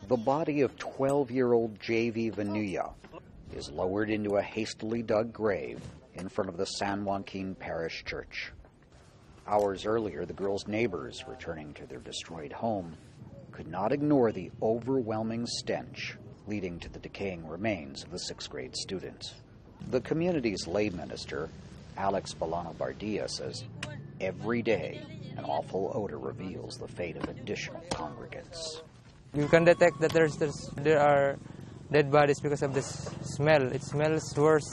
The body of 12-year-old J.V. Vanuya is lowered into a hastily dug grave in front of the San Joaquin Parish Church. Hours earlier, the girl's neighbors, returning to their destroyed home, could not ignore the overwhelming stench leading to the decaying remains of the sixth-grade student. The community's lay minister, Alex Bolano Bardia, says every day an awful odor reveals the fate of additional congregants. You can detect that there are dead bodies because of this smell. It smells worse.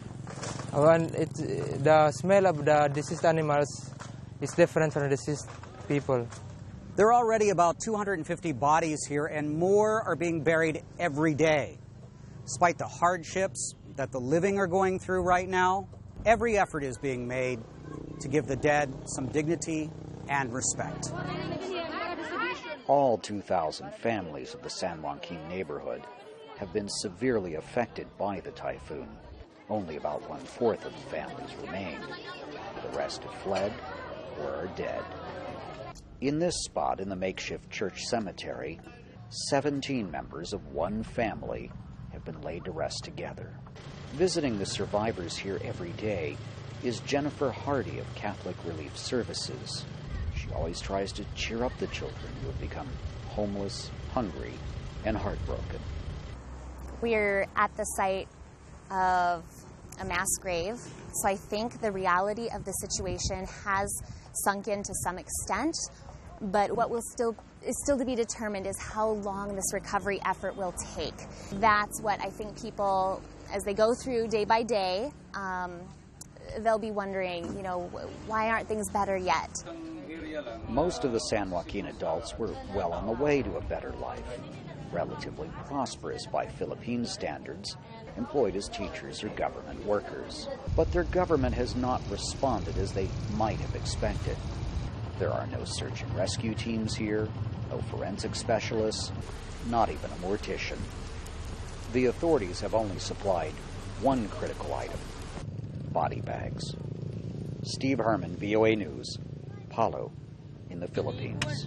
The smell of the deceased animals is different from the deceased people. There are already about 250 bodies here, and more are being buried every day. Despite the hardships that the living are going through right now, every effort is being made to give the dead some dignity and respect. All 2,000 families of the San Joaquin neighborhood have been severely affected by the typhoon. Only about 1/4 of the families remain. The rest have fled or are dead. In this spot in the makeshift church cemetery, 17 members of one family have been laid to rest together. Visiting the survivors here every day is Jennifer Hardy of Catholic Relief Services. She always tries to cheer up the children who have become homeless, hungry, and heartbroken. We're at the site of a mass grave, so I think the reality of the situation has sunk in to some extent, but what is still to be determined is how long this recovery effort will take. That's what I think people, as they go through day by day, they'll be wondering, why aren't things better yet? Most of the San Joaquin adults were well on the way to a better life, relatively prosperous by Philippine standards, employed as teachers or government workers. But their government has not responded as they might have expected. There are no search and rescue teams here, no forensic specialists, not even a mortician. The authorities have only supplied one critical item: body bags. Steve Herman, VOA News, Palu, in the Philippines.